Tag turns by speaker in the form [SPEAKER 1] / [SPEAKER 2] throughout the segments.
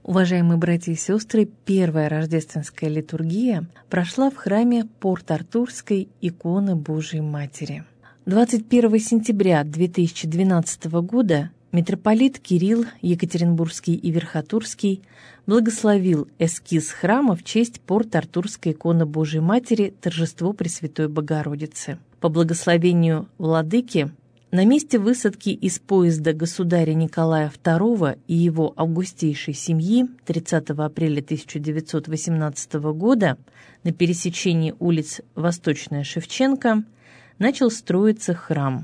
[SPEAKER 1] Уважаемые братья и сестры, первая рождественская литургия прошла в храме Порт-Артурской иконы Божией Матери. 21 сентября 2012 года митрополит Кирилл Екатеринбургский и Верхотурский благословил эскиз храма в честь Порт-Артурской иконы Божией Матери Торжество Пресвятой Богородицы. По благословению владыки на месте высадки из поезда государя Николая II и его августейшей семьи 30 апреля 1918 года на пересечении улиц Восточная Шевченко начал строиться храм.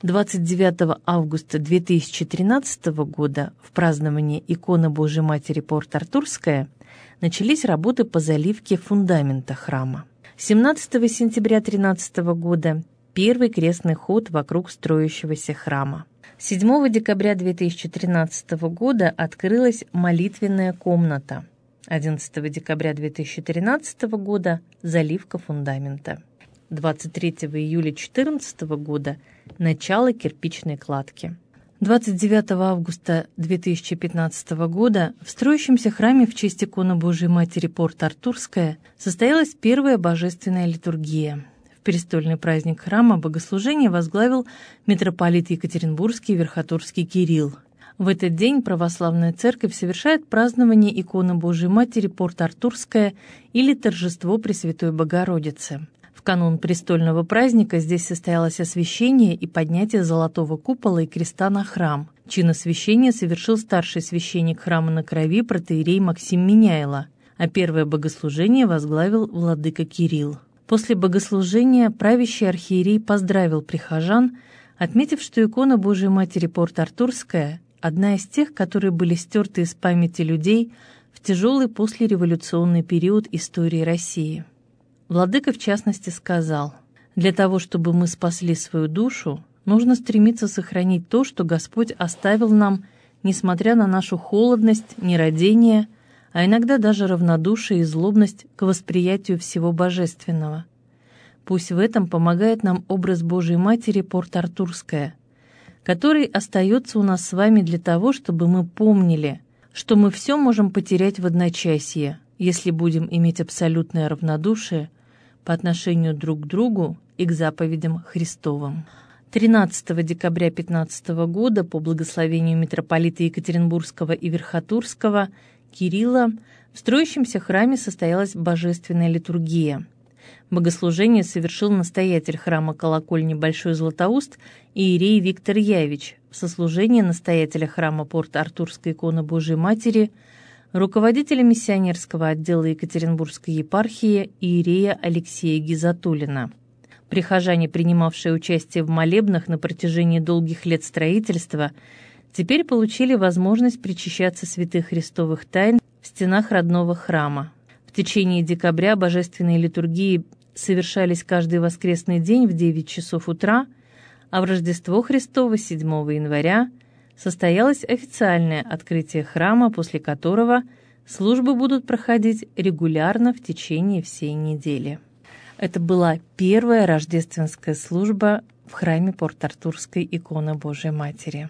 [SPEAKER 1] 29 августа 2013 года в праздновании иконы Божией Матери Порт-Артурская начались работы по заливке фундамента храма. 17 сентября 2013 года первый крестный ход вокруг строящегося храма. 7 декабря 2013 года открылась молитвенная комната. 11 декабря 2013 года заливка фундамента. 23 июля 2014 года начало кирпичной кладки. 29 августа 2015 года в строящемся храме в честь иконы Божией Матери Порт-Артурская состоялась первая божественная литургия. В престольный праздник храма богослужение возглавил митрополит Екатеринбургский и Верхотурский Кирилл. В этот день православная церковь совершает празднование иконы Божией Матери Порт-Артурская или торжество Пресвятой Богородицы. В канун престольного праздника здесь состоялось освящение и поднятие золотого купола и креста на храм. Чин освящения совершил старший священник храма на Крови протоиерей Максим Меняйло, а первое богослужение возглавил владыка Кирилл. После богослужения правящий архиерей поздравил прихожан, отметив, что икона Божией Матери Порт-Артурская – одна из тех, которые были стерты из памяти людей в тяжелый послереволюционный период истории России. Владыка, в частности, сказал: «Для того, чтобы мы спасли свою душу, нужно стремиться сохранить то, что Господь оставил нам, несмотря на нашу холодность, нерадение, а иногда даже равнодушие и злобность к восприятию всего божественного. Пусть в этом помогает нам образ Божией Матери Порт-Артурская, который остается у нас с вами для того, чтобы мы помнили, что мы все можем потерять в одночасье, если будем иметь абсолютное равнодушие по отношению друг к другу и к заповедям Христовым». 13 декабря 2015 года по благословению митрополита Екатеринбургского и Верхотурского Кирилла в строящемся храме состоялась божественная литургия. Богослужение совершил настоятель храма колокольни Большой Златоуст иерей Виктор Явич, в сослужении настоятеля храма Порт-Артурской иконы Божией Матери, руководителя миссионерского отдела Екатеринбургской епархии иерея Алексея Гизатуллина. Прихожане, принимавшие участие в молебнах на протяжении долгих лет строительства, теперь получили возможность причащаться святых христовых тайн в стенах родного храма. В течение декабря божественные литургии совершались каждый воскресный день в 9 часов утра, а в Рождество Христово 7 января состоялось официальное открытие храма, после которого службы будут проходить регулярно в течение всей недели. Это была первая рождественская служба в храме Порт-Артурской иконы Божией Матери.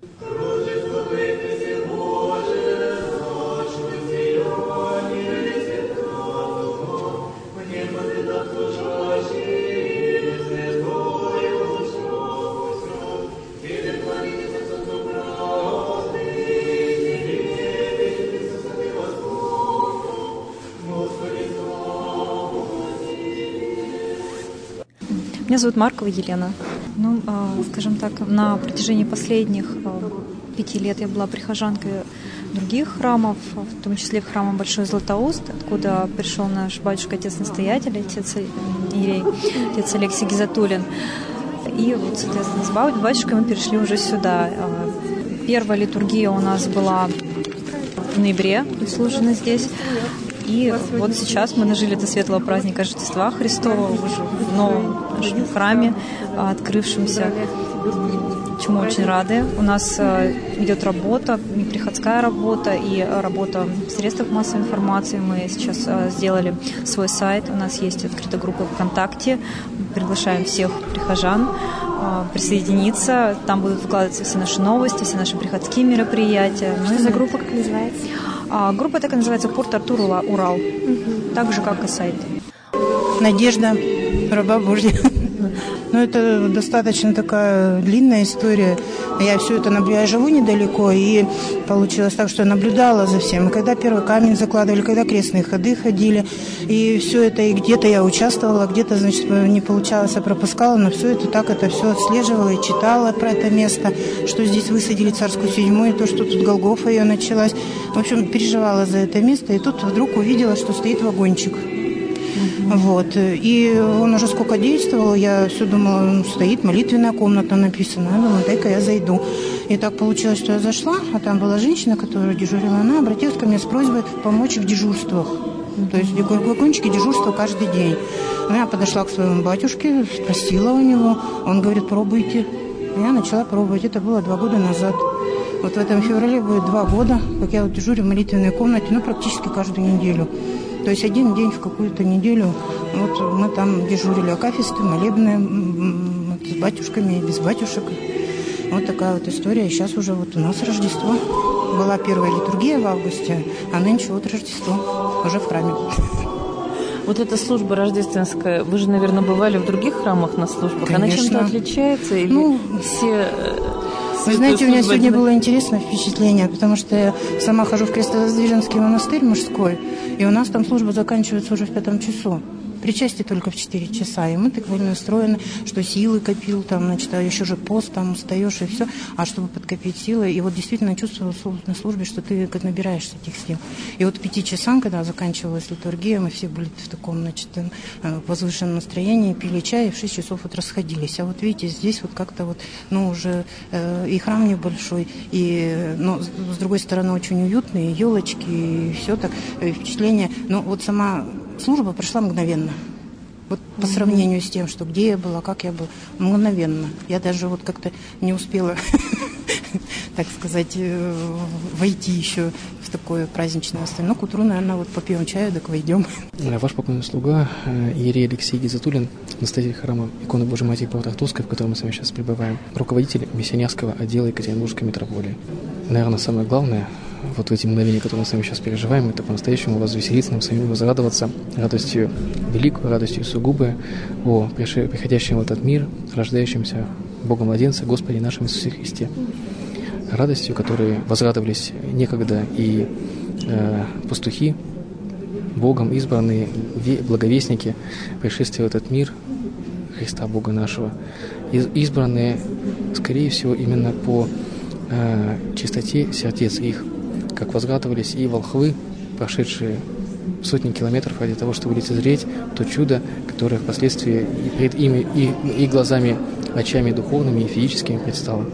[SPEAKER 2] Меня зовут Маркова Елена. Скажем так, на протяжении последних 5 лет я была прихожанкой других храмов, в том числе храма Большой Златоуст, откуда пришел наш батюшка-отец-настоятель, отец Алексей Гизатуллин. И вот, соответственно, с батюшкой мы перешли уже сюда. Первая литургия у нас была в ноябре, служена здесь. И вот сейчас мы дожили до светлого праздника Рождества Христова уже в новом нашем храме, открывшемся, чему очень рады. У нас идет работа, неприходская работа и работа в средствах массовой информации. Мы сейчас сделали свой сайт, у нас есть открытая группа ВКонтакте. Приглашаем всех прихожан присоединиться. Там будут выкладываться все наши новости, все наши приходские мероприятия.
[SPEAKER 3] Что за группа, как называется?
[SPEAKER 2] А группа так и называется «Порт-Артур Урал», так же, как и сайт.
[SPEAKER 3] Надежда, раба Божья. Но это достаточно такая длинная история. Я все это я живу недалеко, и получилось так, что я наблюдала за всем. И когда первый камень закладывали, когда крестные ходы ходили, и все это, и где-то я участвовала, где-то, значит, не получалось, я пропускала, но все это так, это все отслеживала и читала про это место, что здесь высадили Царскую седьмую, то, что тут Голгофа ее началась. В общем, переживала за это место, и тут вдруг увидела, что стоит вагончик. Вот. И он уже сколько действовал, я все думала, стоит молитвенная комната написана. Я думала, дай-ка я зайду. И так получилось, что я зашла, а там была женщина, которая дежурила. Она обратилась ко мне с просьбой помочь в дежурствах. То есть в вагончике дежурство каждый день. Я подошла к своему батюшке, спросила у него. Он говорит, пробуйте. Я начала пробовать. Это было 2 года назад. Вот в этом феврале будет 2 года, как я вот дежурю в молитвенной комнате, практически каждую неделю. То есть один день в какую-то неделю вот мы там дежурили акафисты, молебны с батюшками и без батюшек. Вот такая вот история. И сейчас уже вот у нас Рождество. Была первая литургия в августе, а нынче вот Рождество уже в храме.
[SPEAKER 1] Вот эта служба рождественская, вы же, наверное, бывали в других храмах на службах.
[SPEAKER 3] Конечно.
[SPEAKER 1] Она чем-то отличается? Или все...
[SPEAKER 3] Вы знаете, у меня сегодня было интересное впечатление, потому что я сама хожу в Крестовоздвиженский монастырь мужской, и у нас там служба заканчивается уже в 5 часу. Причастие только в 4 часа. И мы так вольно устроены, что силы копил, там, значит, а еще же пост, там устаешь и все. А чтобы подкопить силы, и вот действительно чувствовала на службе, что ты как набираешься этих сил. И вот к 5 часам, когда заканчивалась литургия, мы все были в таком, значит, возвышенном настроении, пили чай, и в 6 часов вот расходились. А вот видите, здесь вот как-то вот, уже и храм небольшой, и, с другой стороны, очень уютный, и елочки, и все так, и впечатление. Но вот сама служба прошла мгновенно. Вот по сравнению с тем, что где я была, как я была, мгновенно. Я даже вот как-то не успела, так сказать, войти еще в такое праздничное настроение. Но к утру, наверное, вот попьем чаю, так войдем.
[SPEAKER 4] Ваш покойный слуга, иерей Алексей Гизатуллин, настоятель храма иконы Божией Матери Порт-Артурской, в котором мы с вами сейчас пребываем, руководитель миссионерского отдела Екатеринбургской митрополии. Наверное, самое главное, вот в эти мгновения, которые мы с вами сейчас переживаем, это по-настоящему возвеселиться, нам самим возрадоваться радостью великой, радостью сугубой о приходящем в этот мир, рождающемся Бога-младенца, Господе нашем Иисусе Христе. Радостью, которой возрадовались некогда и пастухи, Богом избранные благовестники пришествия в этот мир Христа Бога нашего, избранные, скорее всего, именно по чистоте сердец их, как возрадовались и волхвы, прошедшие сотни километров ради того, чтобы лицезреть то чудо, которое впоследствии и перед ими, и глазами, очами духовными и физическими предстало.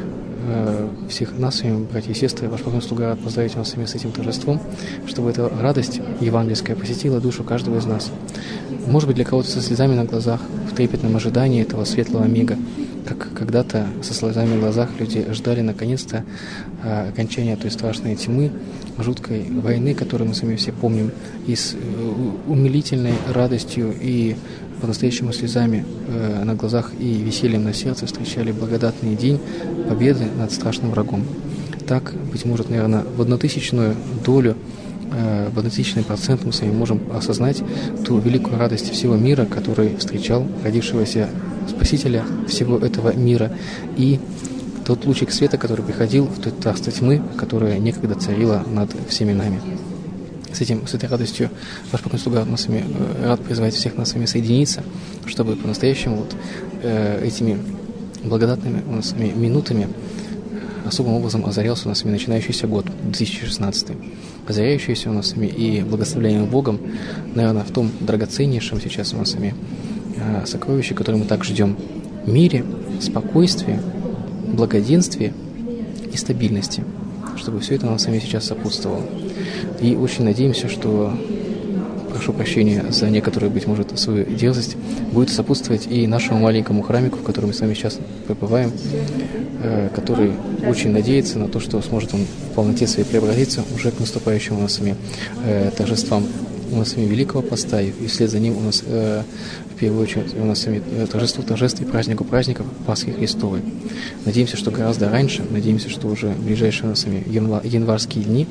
[SPEAKER 4] Всех нас, братья и сестры, ваш покойный слуга рад поздравить вас с этим торжеством, чтобы эта радость евангельская посетила душу каждого из нас. Может быть, для кого-то со слезами на глазах, в трепетном ожидании этого светлого мига, как когда-то со слезами на глазах люди ждали наконец-то окончания той страшной тьмы, жуткой войны, которую мы сами все помним, и с умилительной радостью и по-настоящему слезами на глазах и весельем на сердце встречали благодатный день победы над страшным врагом. Так, быть может, наверное, в 1/1000 долю, в 1/1000% мы с вами можем осознать ту великую радость всего мира, который встречал родившегося Спасителя всего этого мира, и тот лучик света, который приходил в то царство тьмы, которое некогда царило над всеми нами. С этой радостью ваш покойный слуга нас с вами рад призвать всех нас с вами соединиться, чтобы по-настоящему этими благодатными у нас с вами минутами особым образом озарялся у нас с вами начинающийся год, 2016, озаряющийся у нас с вами и благословляемым Богом, наверное, в том драгоценнейшем сейчас у нас с вами сокровище, которое мы так ждем, мире, спокойствии, благоденствии и стабильности, чтобы все это нам с вами сейчас сопутствовало. И очень надеемся, что, прошу прощения за некоторую, быть может, свою дерзость, будет сопутствовать и нашему маленькому храмику, в котором мы с вами сейчас пребываем, который очень надеется на то, что сможет он в полноте своей преобразиться уже к наступающим у нас с вами торжествам у нас с вами Великого Поста, и вслед за ним у нас в первую очередь у нас с вами торжество торжеств и праздников Пасхи Христовой. Надеемся, что гораздо раньше, надеемся, что уже в ближайшие у нас с вами январские дни.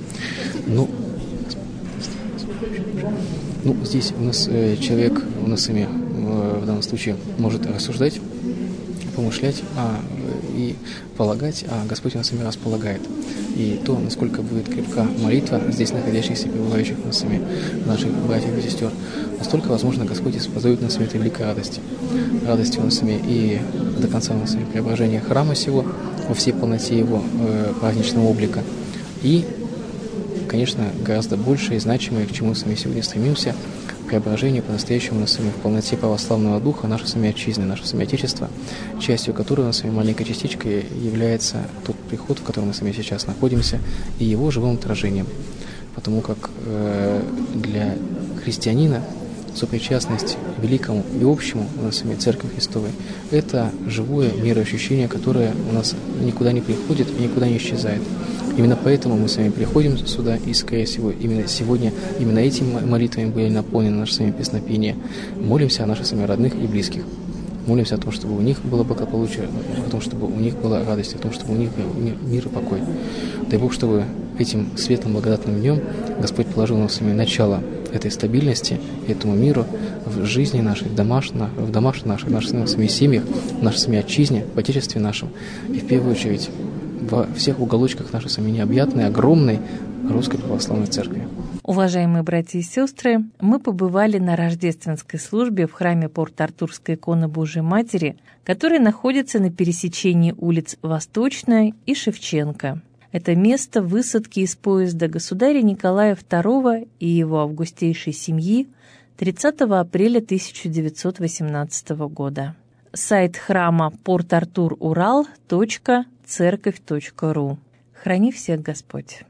[SPEAKER 4] Здесь у нас человек, у нас с вами в данном случае может рассуждать, помышлять и полагать, а Господь у нас сами располагает. И то, насколько будет крепка молитва здесь находящихся, пребывающих у нас сами, наших братьев и сестер, настолько, возможно, Господь позовет нас в этой великой радости. Радости у нас сами и до конца у нас сами преображения храма сего во всей полноте его праздничного облика. И, конечно, гораздо больше и значимое, к чему мы сами сегодня стремимся, преображение по-настоящему у нас сами в полноте православного духа, нашей сами отчизны, наше сами Отечество, частью которой у нас сами маленькой частичкой является тот приход, в котором мы сами сейчас находимся, и его живым отражением. Потому как для христианина сопричастность великому и общему у нас сами Церкви Христовой – это живое мироощущение, которое у нас никуда не приходит и никуда не исчезает. Именно поэтому мы с вами приходим сюда, и, скорее всего, именно сегодня, именно этими молитвами были наполнены наши с вами песнопения. Молимся о наших с вами родных и близких. Молимся о том, чтобы у них было благополучие, о том, чтобы у них была радость, о том, чтобы у них был мир и покой. Дай Бог, чтобы этим светлым благодатным днем Господь положил нам с вами начало этой стабильности, этому миру в жизни нашей, в домах наших, в наших с вами семьях, в нашей с вами отчизне, в Отечестве нашем, и в первую очередь во всех уголочках нашей сами необъятной, огромной Русской Православной Церкви.
[SPEAKER 1] Уважаемые братья и сестры, мы побывали на рождественской службе в храме Порт-Артурской иконы Божией Матери, который находится на пересечении улиц Восточная и Шевченко. Это место высадки из поезда государя Николая II и его августейшей семьи 30 апреля 1918 года. Сайт храма portartururал.церковь.ру. Храни всех Господь!